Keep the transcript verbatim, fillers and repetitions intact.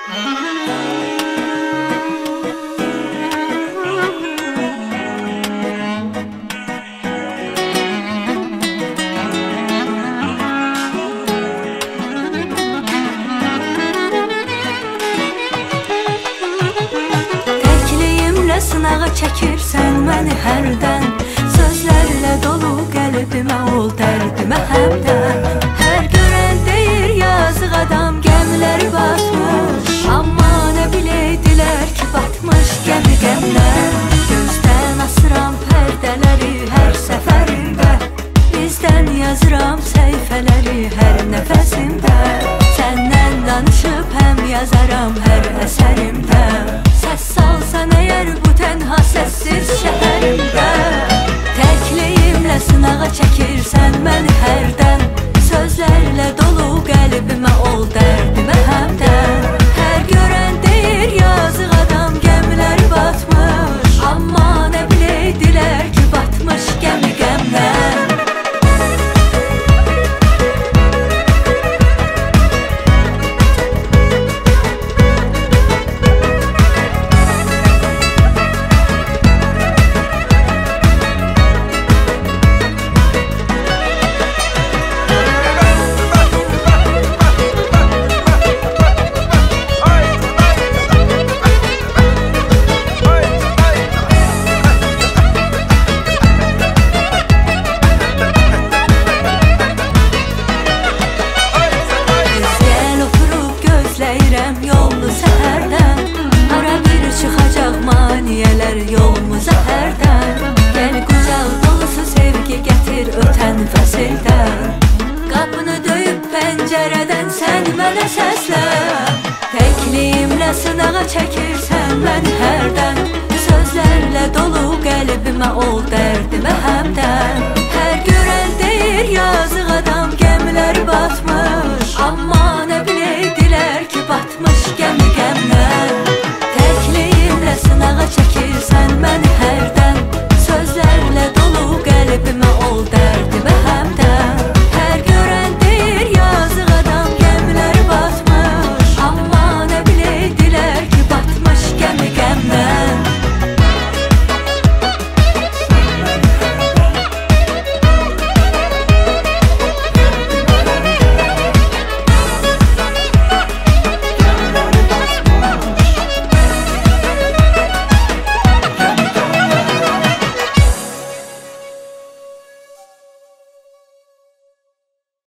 Sınağı çəkirsən məni hərdən, sözlərlə dolu qəlbimə ol dərdimə həmdən. Hər görən deyir yazıq adam gəmiləri batmış, amma nə biləydilər ki batmış gəmi qəmdən. Gözdən asıram pərdələri hər səfərimdə, bizdən yazıram səhifələri hər nəfəsimdə. Səndən danışıb həm yazaram hər əsərimdə. Səs salsan əgər bu tənha səssiz şəhərimdə, təkliyimlə sınağa çəkirsən məni hərdən, sözlərlə dolu qəlbimə ol dərdimə həmdən. Hər görən deyir yazıq adam gəmiləri batmış, amma nə biləydilər ki batmış gəmi qəmdən. Yollu səhərdən, ara bir çıxacaq maniyələr yolumuza hərdən. Gəl qucaq dolusu sevgi gətir ötən fəsildən, qapını döyüb pəncərədən sən mənə səslə. Təkliyimlə sınağa çəkirsən məni hərdən, sözlərlə dolu qəlbimə ol dərdimə həmdən. Hər görən deyir yazıq adam gəmiləri batmış,